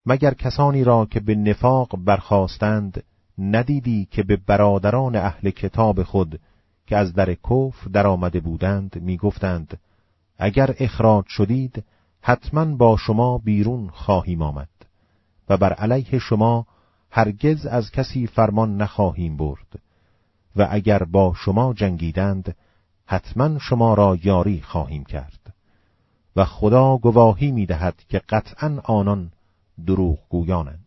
مگر کسانی را که به نفاق برخاستند ندیدی که به برادران اهل کتاب خود که از در کفر در آمده بودند می گفتند اگر اخراج شدید حتما با شما بیرون خواهیم آمد و بر علیه شما هرگز از کسی فرمان نخواهیم برد و اگر با شما جنگیدند حتما شما را یاری خواهیم کرد و خدا گواهی می دهد که قطعا آنان دروغ گویانند.